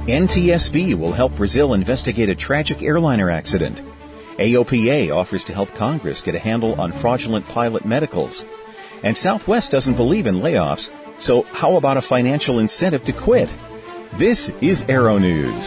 NTSB will help Brazil investigate a tragic airliner accident. AOPA offers to help Congress get a handle on fraudulent pilot medicals. And Southwest doesn't believe in layoffs, so how about a financial incentive to quit? This is Aero News.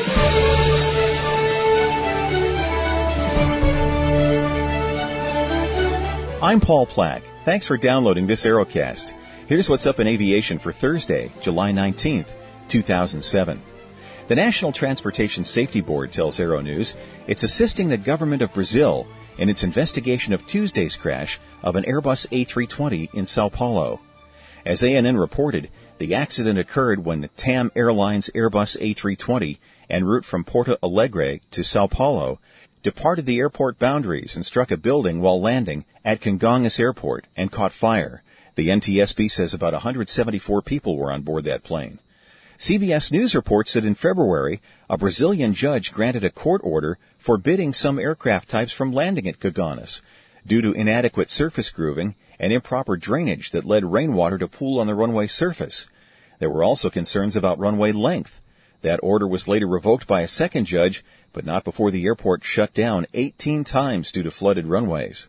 I'm Paul Plack. Thanks for downloading this Aerocast. Here's what's up in aviation for Thursday, July 19th, 2007. The National Transportation Safety Board tells Aero News it's assisting the government of Brazil in its investigation of Tuesday's crash of an Airbus A320 in Sao Paulo. As ANN reported, the accident occurred when TAM Airlines Airbus A320 en route from Porto Alegre to Sao Paulo departed the airport boundaries and struck a building while landing at Congonhas Airport and caught fire. The NTSB says about 174 people were on board that plane. CBS News reports that in February, a Brazilian judge granted a court order forbidding some aircraft types from landing at Congonhas due to inadequate surface grooving and improper drainage that led rainwater to pool on the runway surface. There were also concerns about runway length. That order was later revoked by a second judge, but not before the airport shut down 18 times due to flooded runways.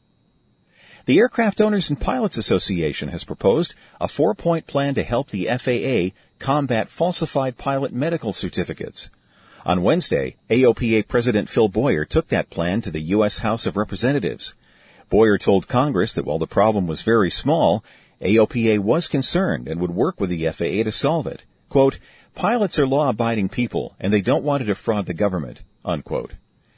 The Aircraft Owners and Pilots Association has proposed a 4-point plan to help the FAA combat falsified pilot medical certificates. On Wednesday, AOPA President Phil Boyer took that plan to the U.S. House of Representatives. Boyer told Congress that while the problem was very small, AOPA was concerned and would work with the FAA to solve it. Quote, pilots are law-abiding people, and they don't want to defraud the government, unquote.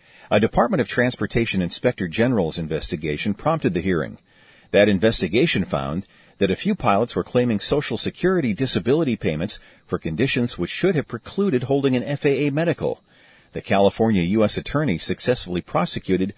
A Department of Transportation Inspector General's investigation prompted the hearing. That investigation found that a few pilots were claiming Social Security disability payments for conditions which should have precluded holding an FAA medical. The California U.S. Attorney successfully prosecuted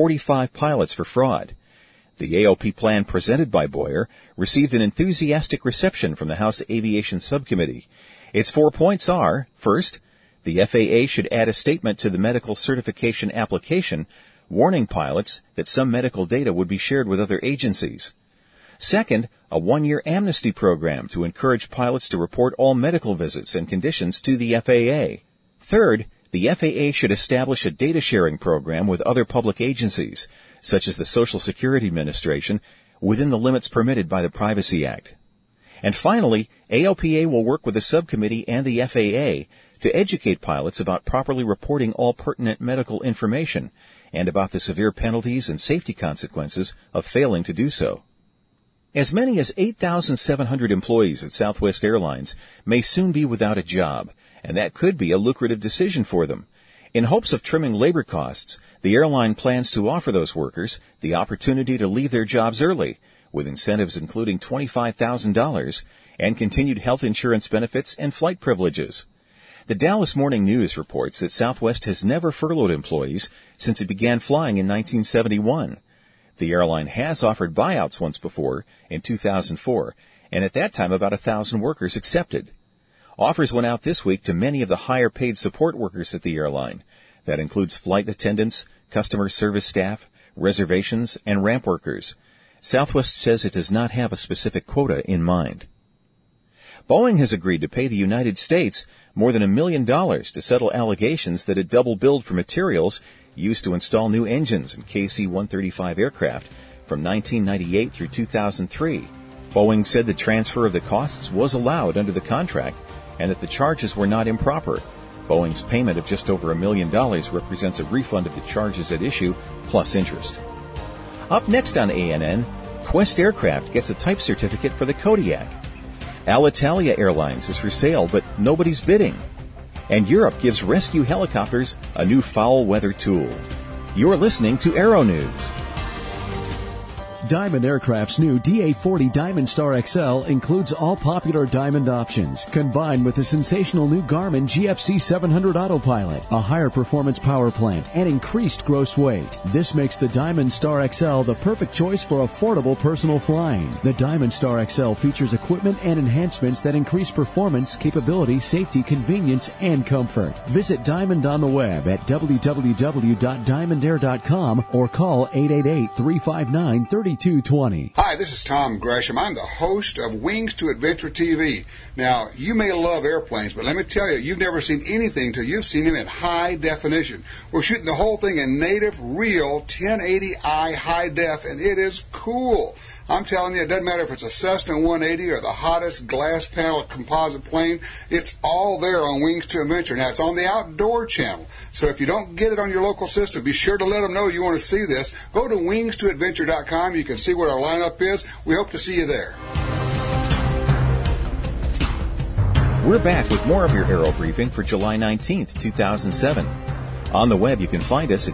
45 pilots for fraud. The AOP plan presented by Boyer received an enthusiastic reception from the House Aviation Subcommittee. Its 4 points are, first, the FAA should add a statement to the medical certification application warning pilots that some medical data would be shared with other agencies. Second, a 1-year amnesty program to encourage pilots to report all medical visits and conditions to the FAA. Third, the FAA should establish a data sharing program with other public agencies, such as the Social Security Administration, within the limits permitted by the Privacy Act. And finally, AOPA will work with the subcommittee and the FAA to educate pilots about properly reporting all pertinent medical information and about the severe penalties and safety consequences of failing to do so. As many as 8,700 employees at Southwest Airlines may soon be without a job, and that could be a lucrative decision for them. In hopes of trimming labor costs, the airline plans to offer those workers the opportunity to leave their jobs early, with incentives including $25,000 and continued health insurance benefits and flight privileges. The Dallas Morning News reports that Southwest has never furloughed employees since it began flying in 1971. The airline has offered buyouts once before, in 2004, and at that time about 1,000 workers accepted. Offers went out this week to many of the higher-paid support workers at the airline. That includes flight attendants, customer service staff, reservations, and ramp workers. Southwest says it does not have a specific quota in mind. Boeing has agreed to pay the United States more than $1 million to settle allegations that it double-billed for materials used to install new engines in KC-135 aircraft from 1998 through 2003. Boeing said the transfer of the costs was allowed under the contract and that the charges were not improper. Boeing's payment of just over $1 million represents a refund of the charges at issue plus interest. Up next on ANN, Quest Aircraft gets a type certificate for the Kodiak. Alitalia Airlines is for sale, but nobody's bidding. And Europe gives rescue helicopters a new foul weather tool. You're listening to Aero News. Diamond Aircraft's new DA-40 Diamond Star XL includes all popular Diamond options, combined with the sensational new Garmin GFC 700 Autopilot, a higher performance power plant, and increased gross weight. This makes the Diamond Star XL the perfect choice for affordable personal flying. The Diamond Star XL features equipment and enhancements that increase performance, capability, safety, convenience, and comfort. Visit Diamond on the web at www.diamondair.com or call 888-359-3200. 4220. Hi, this is Tom Gresham. I'm the host of Wings to Adventure TV. Now, you may love airplanes, but let me tell you, you've never seen anything till you've seen them in high definition. We're shooting the whole thing in native, real 1080i high def, and it is cool. I'm telling you, it doesn't matter if it's a Cessna 180 or the hottest glass panel composite plane. It's all there on Wings to Adventure. Now, it's on the Outdoor Channel. So if you don't get it on your local system, be sure to let them know you want to see this. Go to wingstoadventure.com. You can see what our lineup is. We hope to see you there. We're back with more of your Aero Briefing for July 19th, 2007. On the web, you can find us at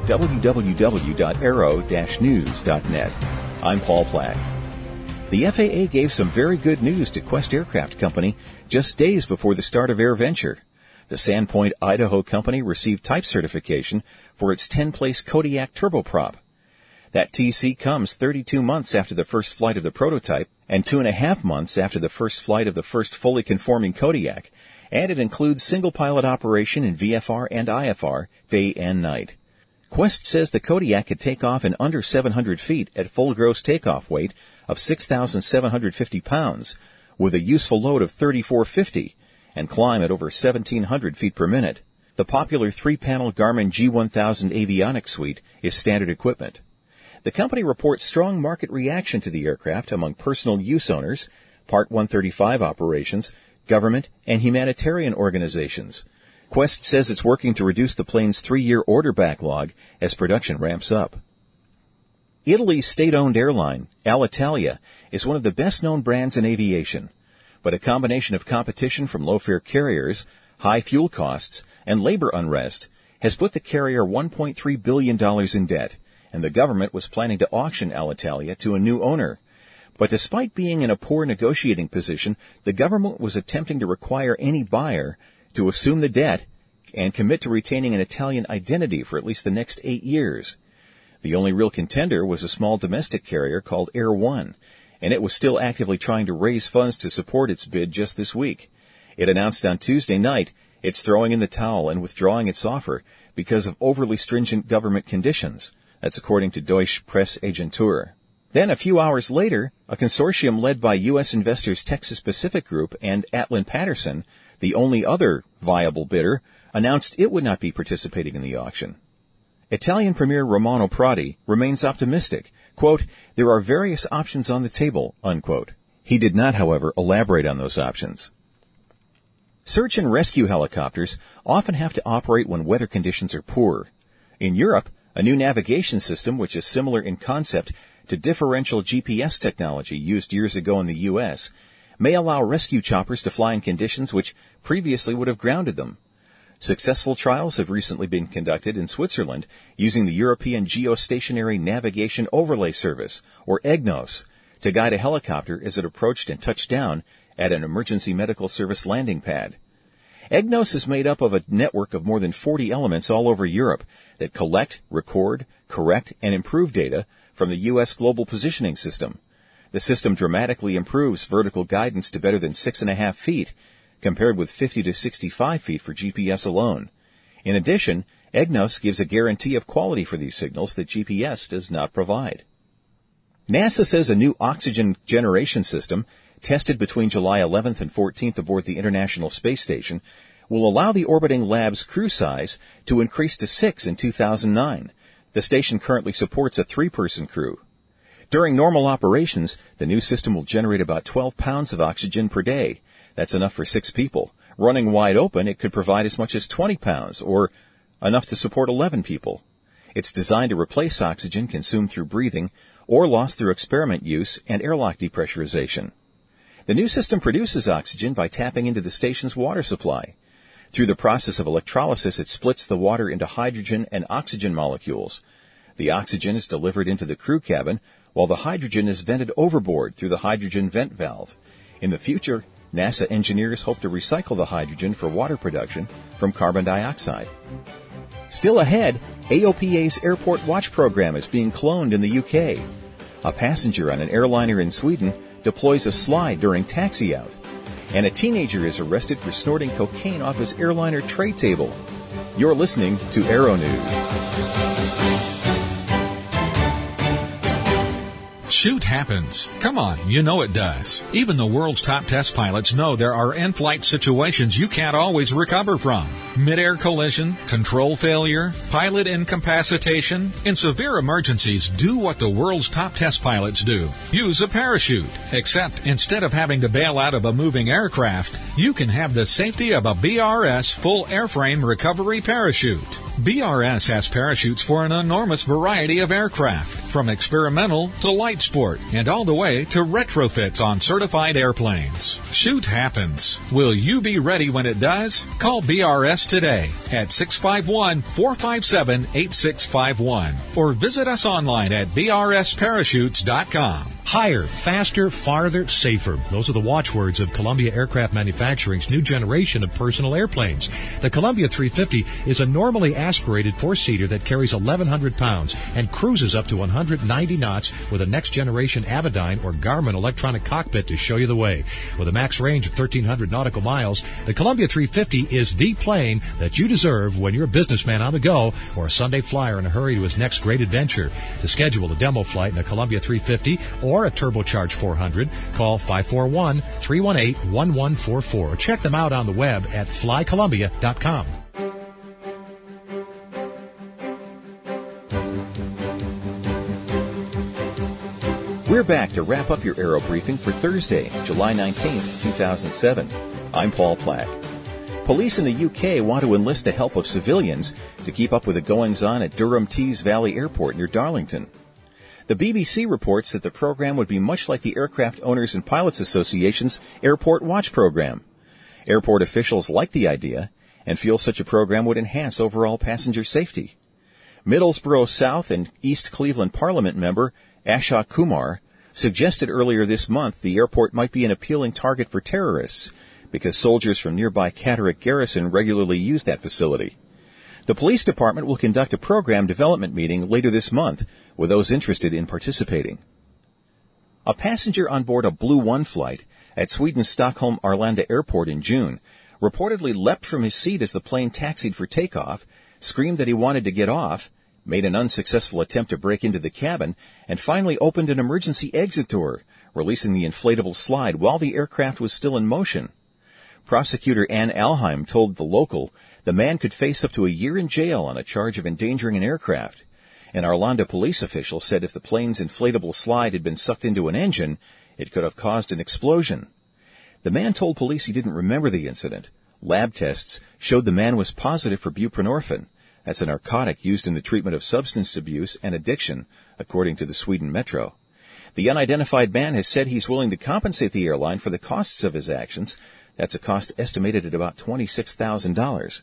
www.aero-news.net. I'm Paul Plack. The FAA gave some very good news to Quest Aircraft Company just days before the start of AirVenture. The Sandpoint, Idaho company received type certification for its 10-place Kodiak turboprop. That TC comes 32 months after the first flight of the prototype and 2.5 months after the first flight of the first fully conforming Kodiak, and it includes single-pilot operation in VFR and IFR, day and night. Quest says the Kodiak could take off in under 700 feet at full gross takeoff weight of 6,750 pounds, with a useful load of 3,450, and climb at over 1,700 feet per minute. The popular 3-panel Garmin G1000 avionics suite is standard equipment. The company reports strong market reaction to the aircraft among personal use owners, Part 135 operations, government, and humanitarian organizations. Quest says it's working to reduce the plane's 3-year order backlog as production ramps up. Italy's state-owned airline, Alitalia, is one of the best-known brands in aviation. But a combination of competition from low-fare carriers, high fuel costs, and labor unrest has put the carrier $1.3 billion in debt, and the government was planning to auction Alitalia to a new owner. But despite being in a poor negotiating position, the government was attempting to require any buyer to assume the debt and commit to retaining an Italian identity for at least the next 8 years. The only real contender was a small domestic carrier called Air One, and it was still actively trying to raise funds to support its bid just this week. It announced on Tuesday night it's throwing in the towel and withdrawing its offer because of overly stringent government conditions. That's according to Deutsche Presse-Agentur. Then, a few hours later, a consortium led by U.S. investors Texas Pacific Group and Atlin Patterson, the only other viable bidder, announced it would not be participating in the auction. Italian Premier Romano Prodi remains optimistic. Quote, "There are various options on the table," unquote. He did not, however, elaborate on those options. Search and rescue helicopters often have to operate when weather conditions are poor. In Europe, a new navigation system, which is similar in concept to differential GPS technology used years ago in the U.S., may allow rescue choppers to fly in conditions which previously would have grounded them. Successful trials have recently been conducted in Switzerland using the European Geostationary Navigation Overlay Service, or EGNOS, to guide a helicopter as it approached and touched down at an emergency medical service landing pad. EGNOS is made up of a network of more than 40 elements all over Europe that collect, record, correct, and improve data from the U.S. Global Positioning System. The system dramatically improves vertical guidance to better than 6.5 feet, compared with 50 to 65 feet for GPS alone. In addition, EGNOS gives a guarantee of quality for these signals that GPS does not provide. NASA says a new oxygen generation system, tested between July 11th and 14th aboard the International Space Station, will allow the orbiting lab's crew size to increase to 6 in 2009. The station currently supports a 3-person crew. During normal operations, the new system will generate about 12 pounds of oxygen per day. That's enough for 6 people. Running wide open, it could provide as much as 20 pounds, or enough to support 11 people. It's designed to replace oxygen consumed through breathing or lost through experiment use and airlock depressurization. The new system produces oxygen by tapping into the station's water supply. Through the process of electrolysis, it splits the water into hydrogen and oxygen molecules. The oxygen is delivered into the crew cabin, while the hydrogen is vented overboard through the hydrogen vent valve. In the future, NASA engineers hope to recycle the hydrogen for water production from carbon dioxide. Still ahead, AOPA's Airport Watch program is being cloned in the UK. A passenger on an airliner in Sweden deploys a slide during taxi-out. And a teenager is arrested for snorting cocaine off his airliner tray table. You're listening to Aero News. Shoot happens. Come on, you know it does. Even the world's top test pilots know there are in-flight situations you can't always recover from. Mid-air collision, control failure, pilot incapacitation. In severe emergencies, do what the world's top test pilots do. Use a parachute. Except instead of having to bail out of a moving aircraft, you can have the safety of a BRS full airframe recovery parachute. BRS has parachutes for an enormous variety of aircraft, from experimental to light sport, and all the way to retrofits on certified airplanes. Shoot happens. Will you be ready when it does? Call BRS today at 651-457-8651 or visit us online at brsparachutes.com. Higher, faster, farther, safer. Those are the watchwords of Columbia Aircraft Manufacturing's new generation of personal airplanes. The Columbia 350 is a normally aspirated four-seater that carries 1,100 pounds and cruises up to 190 knots with a next-generation Avidyne or Garmin electronic cockpit to show you the way. With a max range of 1,300 nautical miles, the Columbia 350 is the plane that you deserve when you're a businessman on the go or a Sunday flyer in a hurry to his next great adventure. To schedule a demo flight in a Columbia 350 or a turbocharged 400, call 541-318-1144 or check them out on the web at flycolumbia.com. We're back to wrap up your Aero Briefing for Thursday, July 19th, 2007. I'm Paul Plack. Police in the UK want to enlist the help of civilians to keep up with the goings-on at Durham Tees Valley Airport near Darlington. The BBC reports that the program would be much like the Aircraft Owners and Pilots Association's Airport Watch program. Airport officials like the idea and feel such a program would enhance overall passenger safety. Middlesbrough South and East Cleveland Parliament member Asha Kumar suggested earlier this month the airport might be an appealing target for terrorists because soldiers from nearby Catterick Garrison regularly use that facility. The police department will conduct a program development meeting later this month with those interested in participating. A passenger on board a Blue One flight at Sweden's Stockholm Arlanda Airport in June reportedly leapt from his seat as the plane taxied for takeoff, screamed that he wanted to get off, made an unsuccessful attempt to break into the cabin, and finally opened an emergency exit door, releasing the inflatable slide while the aircraft was still in motion. Prosecutor Ann Alheim told The Local the man could face up to a year in jail on a charge of endangering an aircraft. An Arlanda police official said if the plane's inflatable slide had been sucked into an engine, it could have caused an explosion. The man told police he didn't remember the incident. Lab tests showed the man was positive for buprenorphine. That's a narcotic used in the treatment of substance abuse and addiction, according to the Sweden Metro. The unidentified man has said he's willing to compensate the airline for the costs of his actions. That's a cost estimated at about $26,000.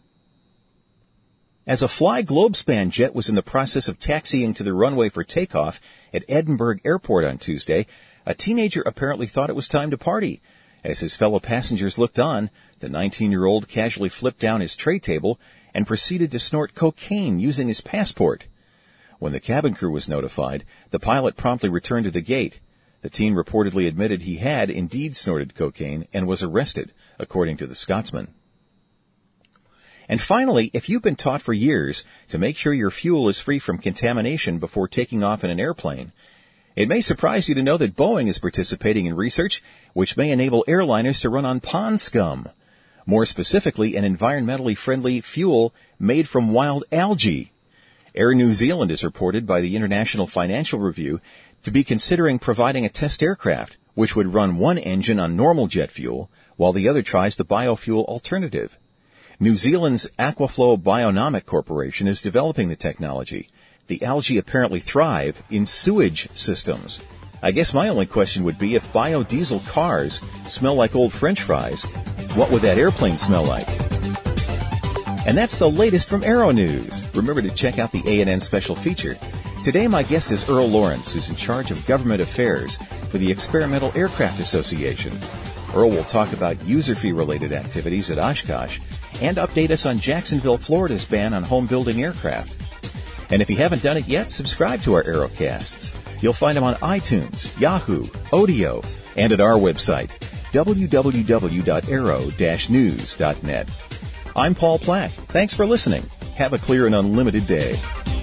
As a Fly Globespan jet was in the process of taxiing to the runway for takeoff at Edinburgh Airport on Tuesday, a teenager apparently thought it was time to party. As his fellow passengers looked on, the 19-year-old casually flipped down his tray table and proceeded to snort cocaine using his passport. When the cabin crew was notified, the pilot promptly returned to the gate. The teen reportedly admitted he had indeed snorted cocaine and was arrested, according to the Scotsman. And finally, if you've been taught for years to make sure your fuel is free from contamination before taking off in an airplane, it may surprise you to know that Boeing is participating in research which may enable airliners to run on pond scum. More specifically, an environmentally friendly fuel made from wild algae. Air New Zealand is reported by the International Financial Review to be considering providing a test aircraft which would run one engine on normal jet fuel while the other tries the biofuel alternative. New Zealand's Aquaflow Bionomic Corporation is developing the technology. The algae apparently thrive in sewage systems. I guess my only question would be if biodiesel cars smell like old French fries, what would that airplane smell like? And that's the latest from Aero News. Remember to check out the A&N special feature. Today my guest is Earl Lawrence, who's in charge of government affairs for the Experimental Aircraft Association. Earl will talk about user fee-related activities at Oshkosh and update us on Jacksonville, Florida's ban on home-building aircraft. And if you haven't done it yet, subscribe to our Aerocasts. You'll find them on iTunes, Yahoo, Odeo, and at our website, www.aero-news.net. I'm Paul Plack. Thanks for listening. Have a clear and unlimited day.